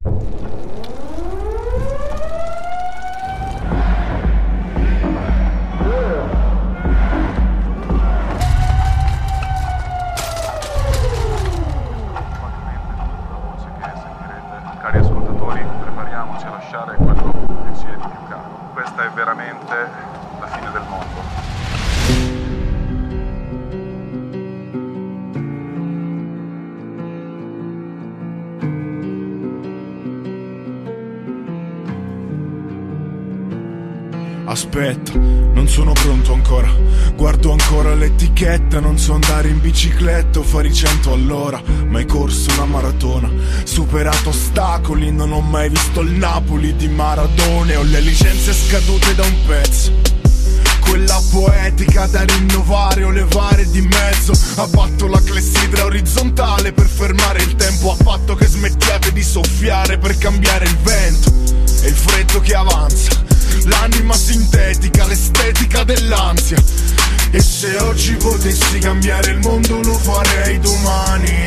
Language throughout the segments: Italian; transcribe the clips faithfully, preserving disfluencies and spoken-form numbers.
Cari ascoltatori, prepariamoci a lasciare quello che ci è di più caro. Questa è veramente la fine del mondo. Aspetta, non sono pronto ancora. Guardo ancora l'etichetta. Non so andare in bicicletta o fare i cento all'ora. Mai corso una maratona, superato ostacoli. Non ho mai visto il Napoli di Maradona. Ho le licenze scadute da un pezzo, quella poetica da rinnovare o levare di mezzo. Abbatto la clessidra orizzontale per fermare il tempo. A patto che smettiate di soffiare per cambiare il vento. E il freddo che avanza, l'anima sintetica, l'estetica dell'ansia. E se oggi potessi cambiare il mondo lo farei domani.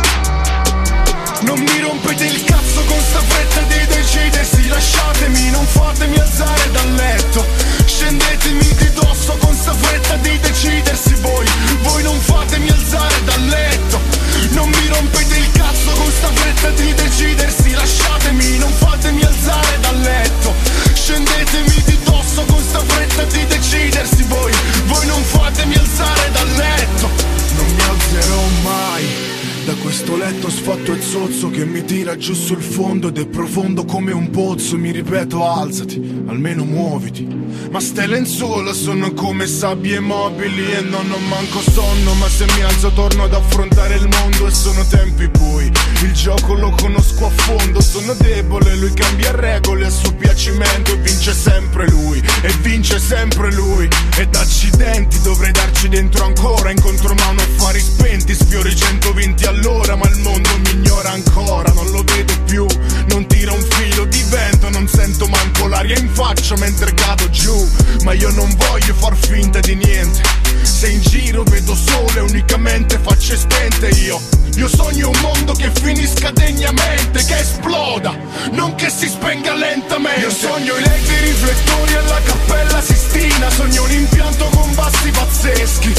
Non mi rompete il cazzo con sta fretta di decidersi. Lasciatemi, non fatemi alzare dal letto. Scendetemi di dosso con sta fretta di decidersi. Voi, voi non fatemi alzare dal letto. Non mi rompete il cazzo con sta fretta di decidersi. Lasciatemi, non fatemi alzare dal letto. Scendetemi di dosso con sta fretta di decidersi. Voi, voi non fatemi alzare dal letto. Non mi alzerò mai da questo letto sfatto e zozzo che mi tira giù sul fondo ed è profondo come un pozzo. Mi ripeto, alzati, almeno muoviti. Ma ste lenzuola sono come sabbie mobili e non ho manco sonno. Ma se mi alzo torno ad affrontare il mondo e sono tempi bui. Il gioco lo conosco a fondo, sono debole, lui cambia regole a suo piacimento. E vince sempre lui, e vince sempre lui. Ed accidenti, dovrei darci dentro ancora. Incontro mano affari spenti, sfiori centoventi all'ora. Ma il mondo mi ignora ancora, non lo vedo più. Non tira un filo di vento, non sento manco l'aria in faccia mentre cado giù. Ma io non voglio far finta di niente. Se in giro vedo sole, unicamente facce spente. Io, io sogno un mondo che finisca degnamente, che esploda, non che si spenga lentamente. Io sogno i lenti riflettori alla Cappella Sistina. Sogno un impianto con bassi pazzeschi.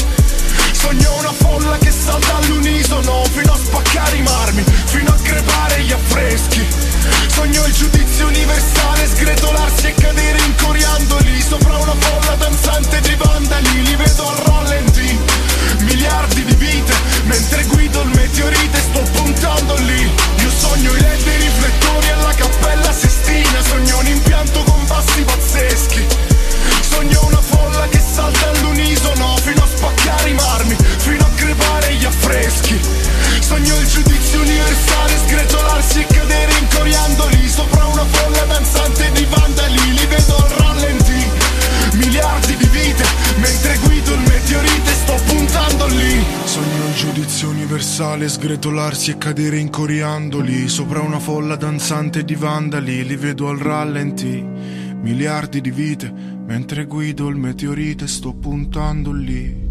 Sogno una folla che salta all'unisono fino a spaccare i marmi, fino a crepare gli affreschi. Sogno il giudizio universale, sgretolarsi e cadere in coriandoli sopra una folla danzante di vandali. Li vedo al rallenti, miliardi di vite, mentre guido il meteorite sto puntando lì. Io sogno i led dei riflettori alla Cappella Sistina. Sogno un impianto con bassi pazzeschi. Sogno una folla che salta all'unisono fino a spaccare i marmi, fino a crepare gli affreschi. Sogno il giudizio universale, sgretolarsi e cadere in coriandoli sopra una folla danzante di vandali. Li vedo al rallenti, miliardi di vite, mentre guido il meteorite sto puntando lì. Sogno il giudizio universale, sgretolarsi e cadere in coriandoli sopra una folla danzante di vandali. Li vedo al rallenti, miliardi di vite, mentre guido il meteorite sto puntando lì.